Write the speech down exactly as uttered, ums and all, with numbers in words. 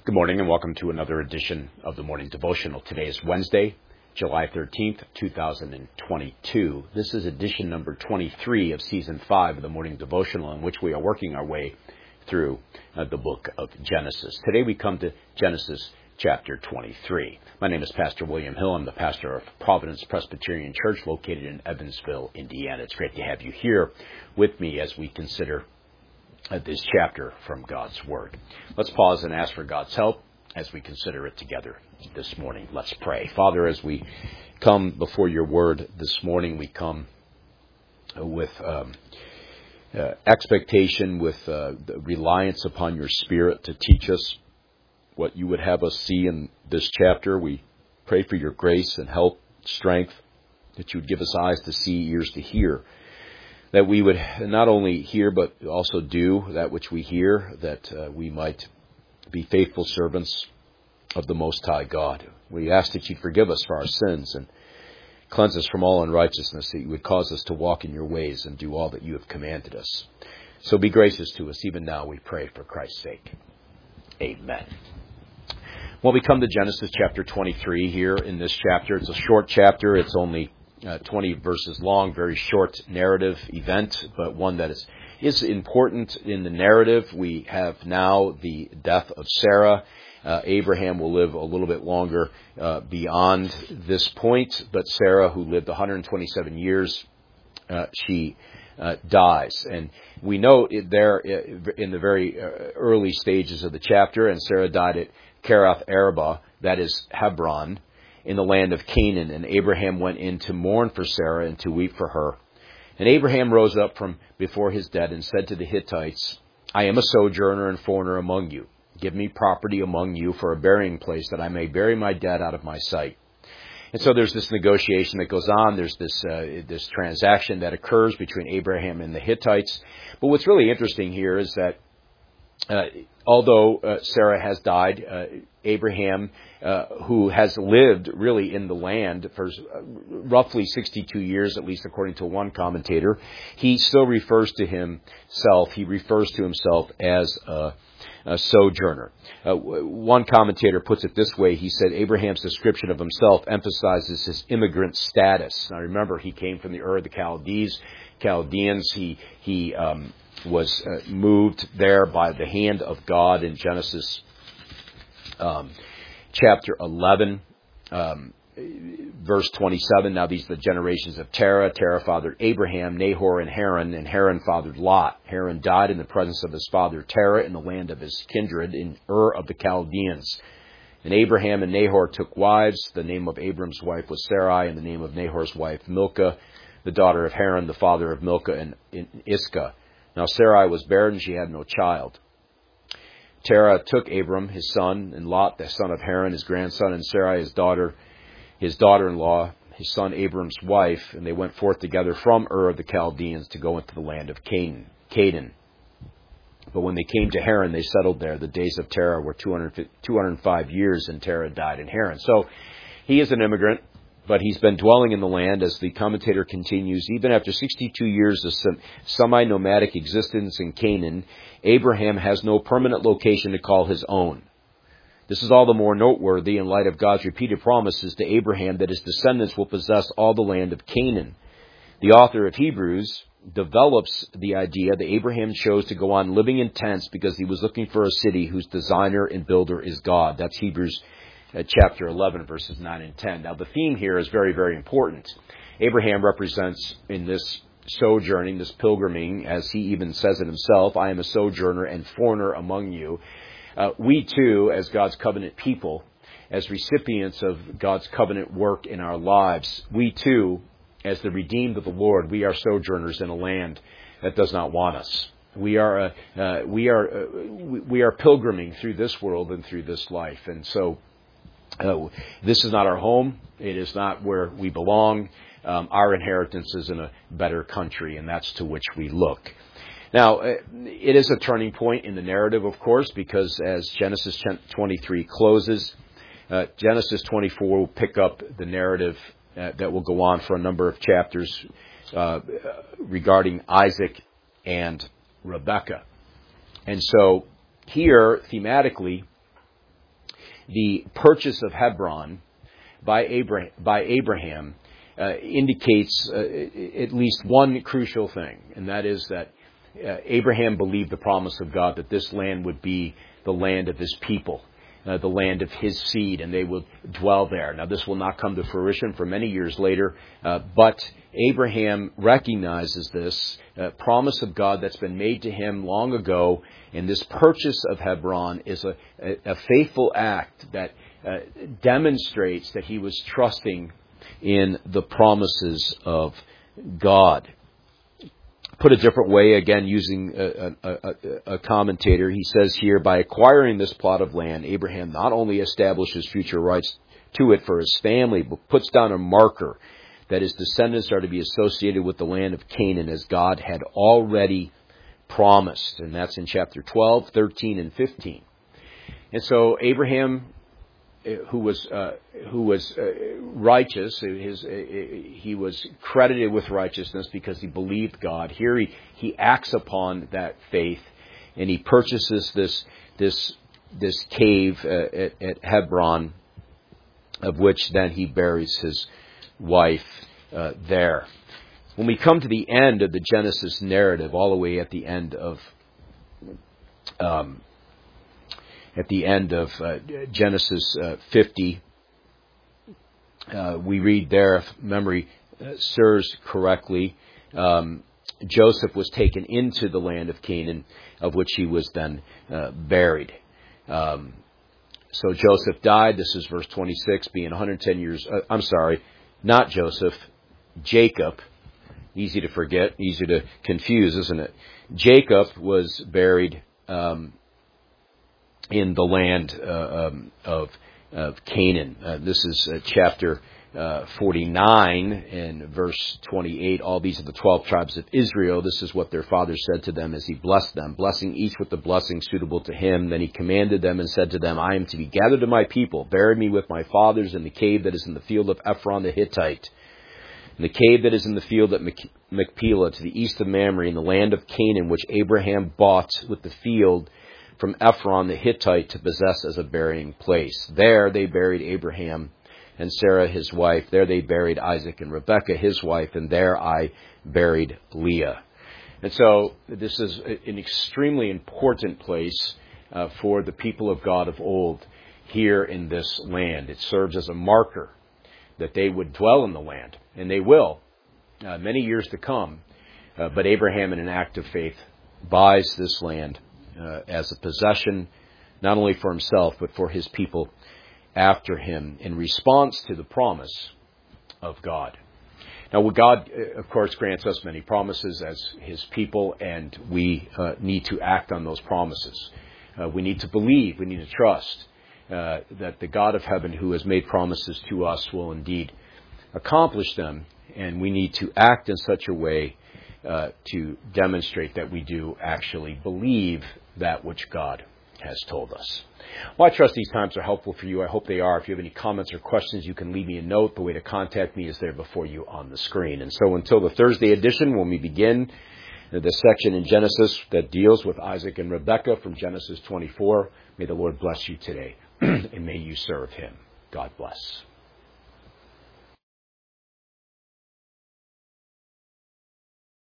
Good morning and welcome to another edition of the Morning Devotional. Today is Wednesday, July thirteenth, two thousand twenty-two. This is edition number twenty-three of season five of the Morning Devotional, in which we are working our way through uh, the book of Genesis. Today we come to Genesis chapter twenty-three. My name is Pastor William Hill. I'm the pastor of Providence Presbyterian Church located in Evansville, Indiana. It's great to have you here with me as we consider this chapter from God's Word. Let's pause and ask for God's help as we consider it together this morning. Let's pray. Father, as we come before your Word this morning, we come with um, uh, expectation, with uh, the reliance upon your Spirit to teach us what you would have us see in this chapter. We pray for your grace and help, strength, that you would give us eyes to see, ears to hear, that we would not only hear but also do that which we hear, that uh, we might be faithful servants of the Most High God. We ask that you forgive us for our sins and cleanse us from all unrighteousness, that you would cause us to walk in your ways and do all that you have commanded us. So be gracious to us even now, we pray, for Christ's sake. Amen. Well, we come to Genesis chapter twenty-three here in this chapter. It's a short chapter. It's only Uh, twenty verses long, very short narrative event, but one that is, is important in the narrative. We have now the death of Sarah. Uh, Abraham will live a little bit longer uh, beyond this point, but Sarah, who lived one hundred twenty-seven years, uh, she uh, dies. And we note it there in the very early stages of the chapter, and Sarah died at Kiriath Arba, that is Hebron, in the land of Canaan. And Abraham went in to mourn for Sarah and to weep for her. And Abraham rose up from before his dead and said to the Hittites, I am a sojourner and foreigner among you. Give me property among you for a burying place, that I may bury my dead out of my sight. And so there's this negotiation that goes on. There's this uh, this transaction that occurs between Abraham and the Hittites. But what's really interesting here is that Uh, although uh, Sarah has died, uh, Abraham, uh, who has lived really in the land for roughly sixty-two years, at least according to one commentator, he still refers to himself, he refers to himself as a, a sojourner. Uh, one commentator puts it this way. He said Abraham's description of himself emphasizes his immigrant status. Now remember, he came from the Ur of the Chaldees, Chaldeans. He, he, um, was uh, moved there by the hand of God in Genesis um, chapter eleven, um, verse twenty-seven. Now these are the generations of Terah. Terah fathered Abraham, Nahor, and Haran, and Haran fathered Lot. Haran died in the presence of his father Terah in the land of his kindred in Ur of the Chaldeans. And Abraham and Nahor took wives. The name of Abram's wife was Sarai, and the name of Nahor's wife Milcah, the daughter of Haran, the father of Milcah and Iscah. Now Sarai was barren, she had no child. Terah took Abram, his son, and Lot, the son of Haran, his grandson, and Sarai, his daughter, his daughter-in-law, his son Abram's wife, and they went forth together from Ur of the Chaldeans to go into the land of Canaan. Canaan. But when they came to Haran, they settled there. The days of Terah were two hundred five years, and Terah died in Haran. So he is an immigrant, but he's been dwelling in the land, as the commentator continues. Even after sixty-two years of semi-nomadic existence in Canaan, Abraham has no permanent location to call his own. This is all the more noteworthy in light of God's repeated promises to Abraham that his descendants will possess all the land of Canaan. The author of Hebrews develops the idea that Abraham chose to go on living in tents because he was looking for a city whose designer and builder is God. That's Hebrews Uh, chapter eleven, verses nine and ten. Now, the theme here is very, very important. Abraham represents in this sojourning, this pilgriming, as he even says it himself, I am a sojourner and foreigner among you. Uh, we too, as God's covenant people, as recipients of God's covenant work in our lives, we too, as the redeemed of the Lord, we are sojourners in a land that does not want us. We are uh, uh, we are uh, we are pilgriming through this world and through this life, and so Uh, this is not our home. It is not where we belong. Um, our inheritance is in a better country, and that's to which we look. Now, it is a turning point in the narrative, of course, because as Genesis twenty-three closes, uh, Genesis twenty-four will pick up the narrative uh, that will go on for a number of chapters uh, regarding Isaac and Rebekah. And so here, thematically, the purchase of Hebron by Abraham, by Abraham uh, indicates uh, at least one crucial thing, and that is that uh, Abraham believed the promise of God that this land would be the land of his people, uh, the land of his seed, and they will dwell there. Now, this will not come to fruition for many years later, uh, but Abraham recognizes this uh, promise of God that's been made to him long ago, and this purchase of Hebron is a, a, a faithful act that uh, demonstrates that he was trusting in the promises of God. Put a different way, again, using a, a, a, a commentator, he says here, by acquiring this plot of land, Abraham not only establishes future rights to it for his family, but puts down a marker that his descendants are to be associated with the land of Canaan as God had already promised. And that's in chapter twelve, thirteen, and fifteen. And so Abraham, who was uh, who was uh, righteous, his, uh, he was credited with righteousness because he believed God. Here he, he acts upon that faith, and he purchases this this this cave uh, at, at Hebron, of which then he buries his wife uh, there. When we come to the end of the Genesis narrative, all the way at the end of um, at the end of uh, Genesis uh, fifty, uh, we read there, if memory uh, serves correctly, um, Joseph was taken into the land of Canaan, of which he was then uh, buried. Um, so Joseph died. This is verse twenty-six, being one hundred ten years. Uh, I'm sorry, not Joseph, Jacob. Easy to forget, easy to confuse, isn't it? Jacob was buried um, in the land uh, um, of, of Canaan. Uh, this is uh, chapter uh, forty-nine and verse twenty-eight. All these are the twelve tribes of Israel. This is what their father said to them as he blessed them, blessing each with the blessing suitable to him. Then he commanded them and said to them, I am to be gathered to my people. Bury me with my fathers in the cave that is in the field of Ephron the Hittite, in the cave that is in the field at Machpelah, to the east of Mamre, in the land of Canaan, which Abraham bought with the field from Ephron the Hittite to possess as a burying place. There they buried Abraham and Sarah his wife. There they buried Isaac and Rebekah his wife, and there I buried Leah. And so this is an extremely important place uh, for the people of God of old here in this land. It serves as a marker that they would dwell in the land, and they will, uh, many years to come. Uh, but Abraham, in an act of faith, buys this land uh, as a possession, not only for himself, but for his people after him, in response to the promise of God. Now, God, of course, grants us many promises as his people, and we uh, need to act on those promises. Uh, we need to believe, we need to trust uh, that the God of heaven, who has made promises to us, will indeed accomplish them, and we need to act in such a way uh, to demonstrate that we do actually believe that which God has told us. Well, I trust these times are helpful for you. I hope they are. If you have any comments or questions, you can leave me a note. The way to contact me is there before you on the screen. And so until the Thursday edition, when we begin the section in Genesis that deals with Isaac and Rebekah from Genesis twenty-four, may the Lord bless you today, and may you serve him. God bless.